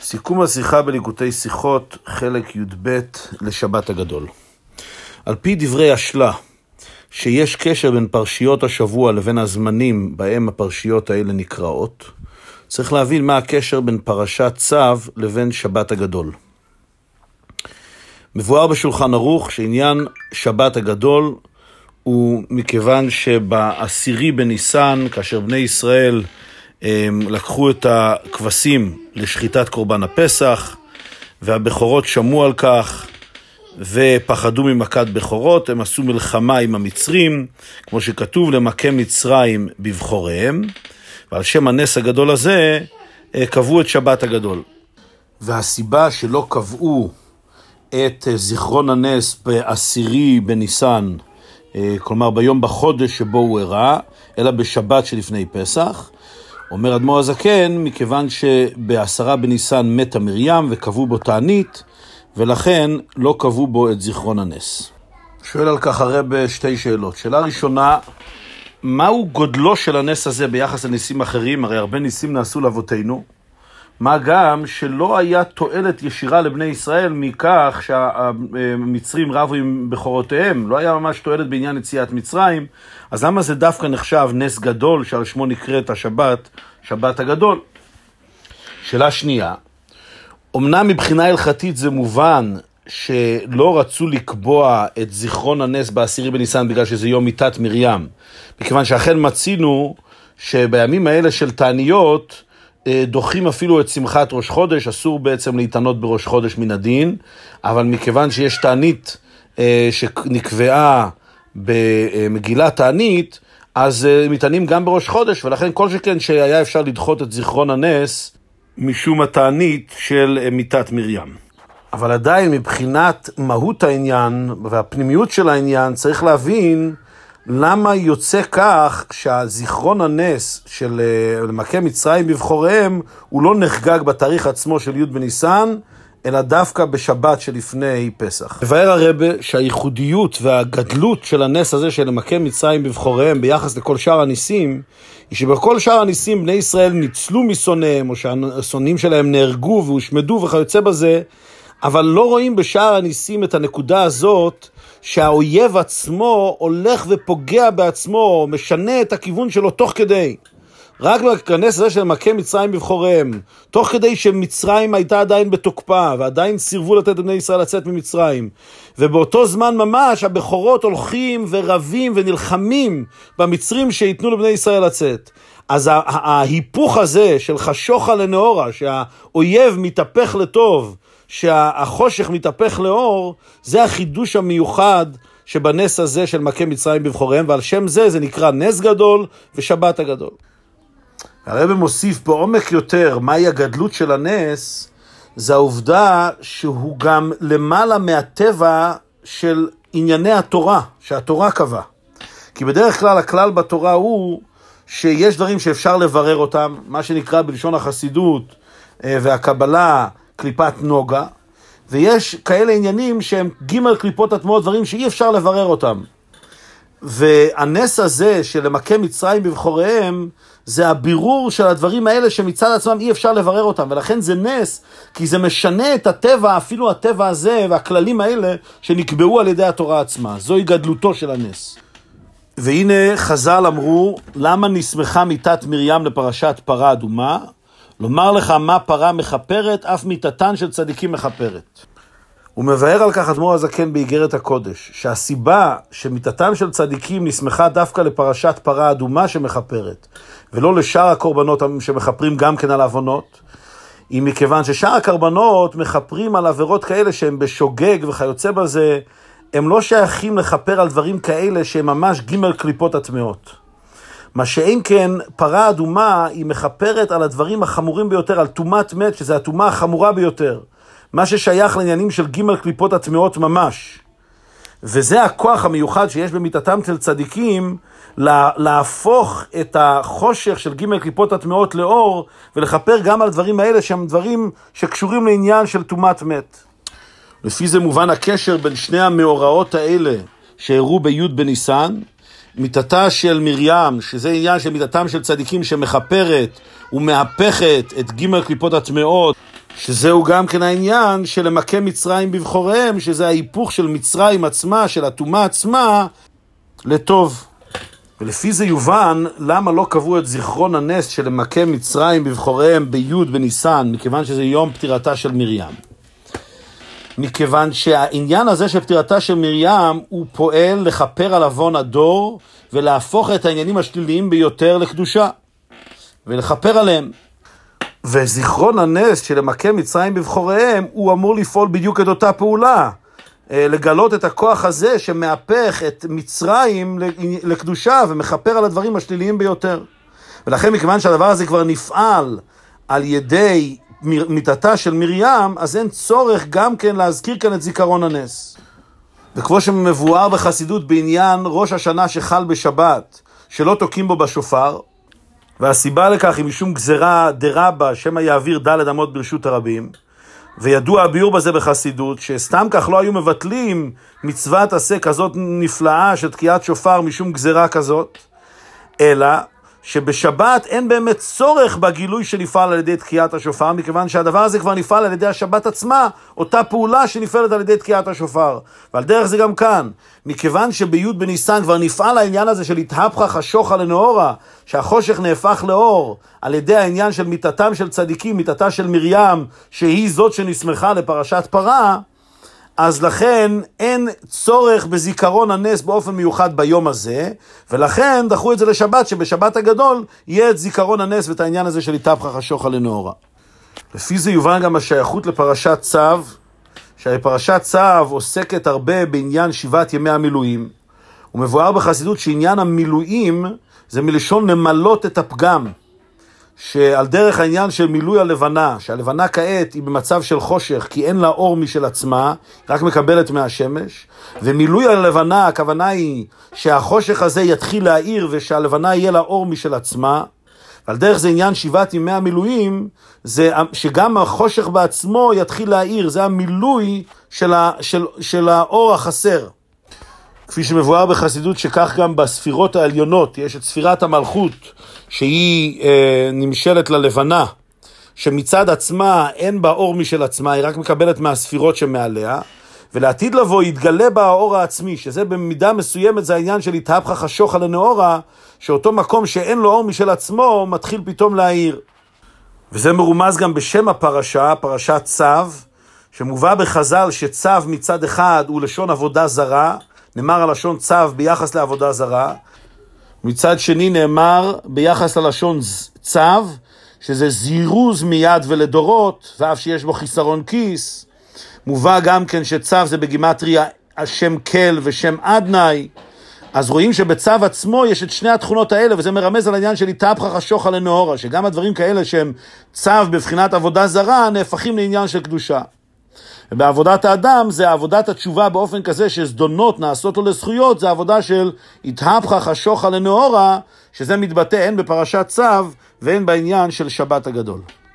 סיכום השיחה בליקוטי שיחות, חלק י"ב לשבת הגדול. על פי דברי השלה, שיש קשר בין פרשיות השבוע לבין הזמנים בהם הפרשיות האלה נקראות, צריך להבין מה הקשר בין פרשת צו לבין שבת הגדול. מבואר בשולחן ערוך שעניין שבת הגדול הוא מכיוון שבעשירי בניסן, כאשר בני ישראל לקחו את הכבשים לשחיטת קורבן הפסח, והבכורות שמעו על כך ופחדו ממכת בכורות, הם עשו מלחמה עם המצרים, כמו שכתוב למכה מצרים בבכוריהם, ועל שם הנס הגדול הזה קבעו את שבת הגדול. והסיבה שלא קבעו את זיכרון הנס בעשירי בניסן, כלומר ביום בחודש שבו הוא אירע, אלא בשבת שלפני פסח, אומר אדמו"ר הזקן, מכיוון שבעשרה בניסן מתה מרים וקבעו בו תענית, ולכן לא קבעו בו את זיכרון הנס. שואל על כך הרב שתי שאלות. שאלה ראשונה, מהו גודלו של הנס הזה ביחס לניסים אחרים? הרי הרבה ניסים נעשו לאבותינו. מה גם שלא היה תועלת ישירה לבני ישראל מכך שהמצרים רבו עם בכורותיהם, לא היה ממש תועלת בעניין יציאת מצרים, אז למה זה דווקא נחשב נס גדול שעל שמו נקראת השבת, שבת הגדול? שאלה שנייה, אמנם מבחינה הלכתית זה מובן שלא רצו לקבוע את זיכרון הנס בעשירי בניסן בגלל שזה יום מיתת מרים, מכיוון שאכן מצינו שבימים האלה של תעניות דוחים אפילו את שמחת ראש חודש, אסור בעצם להתענות בראש חודש מן הדין, אבל מכיוון שיש תענית שנקבעה במגילת תענית, אז מתענים גם בראש חודש, ולכן כל שכן שהיה אפשר לדחות את זיכרון הנס משום התענית של מיתת מרים. אבל עדיין מבחינת מהות העניין והפנימיות של העניין צריך להבין למה יוצא כך שהזיכרון הנס של למכה מצרים בבכוריהם הוא לא נחגג בתאריך עצמו של י' בניסן, אלא דווקא בשבת שלפני פסח. מבאר הרב שהייחודיות והגדלות של הנס הזה של למכה מצרים בבכוריהם ביחס לכל שאר הניסים, היא שבכל שאר הניסים בני ישראל ניצלו משונאיהם, או שהשונאים שלהם נהרגו והושמדו וכיוצא בזה, אבל לא רואים בשאר הניסים את הנקודה הזאת שהאויב עצמו הולך ופוגע בעצמו, משנה את הכיוון שלו תוך כדי. רק בכנס הזה של למכה מצרים בבכוריהם, תוך כדי שמצרים הייתה עדיין בתוקפה, ועדיין סירבו לתת בני ישראל לצאת ממצרים, ובאותו זמן ממש הבכורות הולכים ורבים ונלחמים במצרים שיתנו לבני ישראל לצאת. אז ההיפוך הזה של חשוכה לנאורה, שהאויב מתהפך לטוב, שהחושך מתהפך לאור, זה החידוש המיוחד שבנס הזה של מכה מצרים בבכוריהם, ועל שם זה נקרא נס גדול ושבת הגדול. הרב מוסיף בעומק יותר מהי הגדלות של הנס, זה העובדה שהוא גם למעלה מהטבע של ענייני התורה, שהתורה קבע. כי בדרך כלל הכלל בתורה הוא שיש דברים שאפשר לברר אותם, מה שנקרא בלשון החסידות והקבלה קליפת נוגה, ויש כאלה עניינים שהם ג' קליפות הטמעות, דברים שאי אפשר לברר אותם. והנס הזה של למכה מצרים בבכוריהם, זה הבירור של הדברים האלה שמצד עצמם אי אפשר לברר אותם, ולכן זה נס, כי זה משנה את הטבע, אפילו הטבע הזה והכללים האלה שנקבעו על ידי התורה עצמה. זוהי גדלותו של הנס. והנה חז"ל אמרו, למה נסמכה מיתת מרים לפרשת פרה אדומה? לומר לך מה פרה מחפרת, אף מיתתן של צדיקים מחפרת. הוא מבאר על כך אדמו"ר הזקן באיגרת הקודש, שהסיבה שמיתתן של צדיקים נסמכה דווקא לפרשת פרה אדומה שמחפרת, ולא לשאר הקורבנות שמחפרים גם כן על עוונות, היא מכיוון ששאר הקורבנות מחפרים על עבירות כאלה שהם בשוגג וכיוצא בזה, הם לא שייכים לחפר על דברים כאלה שהם ממש ג' קליפות הטמעות. מה שאין כן, פרה אדומה היא מחפרת על הדברים החמורים ביותר, על טומאת מת, שזה הטומאה החמורה ביותר. מה ששייך לעניינים של ג' קליפות הטמעות ממש. וזה הכוח המיוחד שיש במיתתם של צדיקים, להפוך את החושך של ג' קליפות הטמעות לאור, ולחפר גם על דברים האלה שהם דברים שקשורים לעניין של טומאת מת. לפי זה מובן הקשר בין שני המאורעות האלה שהראו בי' בניסן, מיתתה של מרים, שזה עניין של מיתתם של צדיקים שמחפרת ומהפכת את ג' קליפות הטמעות, שזהו גם כן העניין של למכה מצרים בבחוריהם, שזה ההיפוך של מצרים עצמה, של הטומאה עצמה, לטוב. ולפי זה יובן למה לא קבעו את זיכרון הנס של למכה מצרים בבחוריהם בי' בניסן, מכיוון שזה יום פטירתה של מרים. מכיוון שהעניין הזה של פטירתה של מרים הוא פועל לכפר על עוון הדור ולהפוך את העניינים השליליים ביותר לקדושה ולכפר עליהם. וזיכרון הנס של למכה מצרים בבחוריהם הוא אמור לפעול בדיוק את אותה פעולה, לגלות את הכוח הזה שמהפך את מצרים לקדושה ומכפר על הדברים השליליים ביותר. ולכן מכיוון שהדבר הזה כבר נפעל על ידי מיתתה של מרים, אז אין צורך גם כן להזכיר כאן את זיכרון הנס. וכמו שמבואר בחסידות בעניין ראש השנה שחל בשבת, שלא תוקים בו בשופר, והסיבה לכך היא משום גזרה דרבה, שמא יעביר ד' אמות ברשות הרבים, וידוע הביאור בזה בחסידות, שסתם כך לא היו מבטלים מצוות עשה כזאת נפלאה של תקיעת שופר משום גזרה כזאת, אלא שבשבת אין באמת צורך בגילוי שנפעל על ידי תקיעת השופר, מכיוון שהדבר הזה כבר נפעל על ידי השבת עצמה, אותה פעולה שנפעלת על ידי תקיעת השופר. ועל דרך זה גם כאן, מכיוון שבי' בניסן כבר נפעל העניין הזה של התהפכה חשוכה לנאורה, שהחושך נהפך לאור, על ידי העניין של מיתתם של צדיקים, מיתתה של מרים, שהיא זאת שנסמכה לפרשת פרה, אז לכן אין צורך בזיכרון הנס באופן מיוחד ביום הזה, ולכן דחו את זה לשבת, שבשבת הגדול יהיה את זיכרון הנס ואת העניין הזה של התהפכה חשוכה לנאורה. לפי זה יובן גם השייכות לפרשת צו, שפרשת צו עוסקת הרבה בעניין 7 ימי המילואים, ומבואר בחסידות שעניין המילואים זה מלשון למלות את הפגם, שעל דרך העניין של מילוי הלבנה, שהלבנה כעת היא במצב של חושך, כי אין לה אור משל עצמה, רק מקבלת מהשמש, ומילוי הלבנה, הכוונה היא שהחושך הזה יתחיל להאיר, ושהלבנה יהיה לה אור משל עצמה, ועל דרך זה עניין 7 ימי המילואים, זה שגם החושך בעצמו יתחיל להאיר, זה המילוי של האור החסר. כפי שמבואר בחסידות שכך גם בספירות העליונות, יש את ספירת המלכות, שהיא נמשלת ללבנה, שמצד עצמה אין בה אור משל עצמה, היא רק מקבלת מהספירות שמעליה, ולעתיד לבוא יתגלה בה האור העצמי, שזה במידה מסוימת זה העניין של התהפכה חשוכה לנאורה, שאותו מקום שאין לו אור משל עצמו, מתחיל פתאום להאיר. וזה מרומז גם בשם הפרשה, פרשת צו, שמובא בחז"ל שצו מצד אחד הוא לשון עבודה זרה, נאמר הלשון צו ביחס לעבודה זרה, מצד שני נאמר ביחס ללשון צו, שזה זירוז מיד ולדורות, ואף שיש בו חיסרון כיס. מובא גם כן שצו זה בגימטריה השם כל ושם אדני, אז רואים שבצו עצמו יש את שני התכונות האלה, וזה מרמז על העניין של התהפכה חשוכה לנאורה, שגם הדברים כאלה שהם צו בבחינת עבודה זרה, נהפכים לעניין של קדושה. ובעבודת האדם זה עבודת התשובה באופן כזה שזדונות נעשות לו לזכויות, זה עבודה של התהפכה חשוכה לנאורה, שזה מתבטא הן בפרשת צו והן בעניין של שבת הגדול.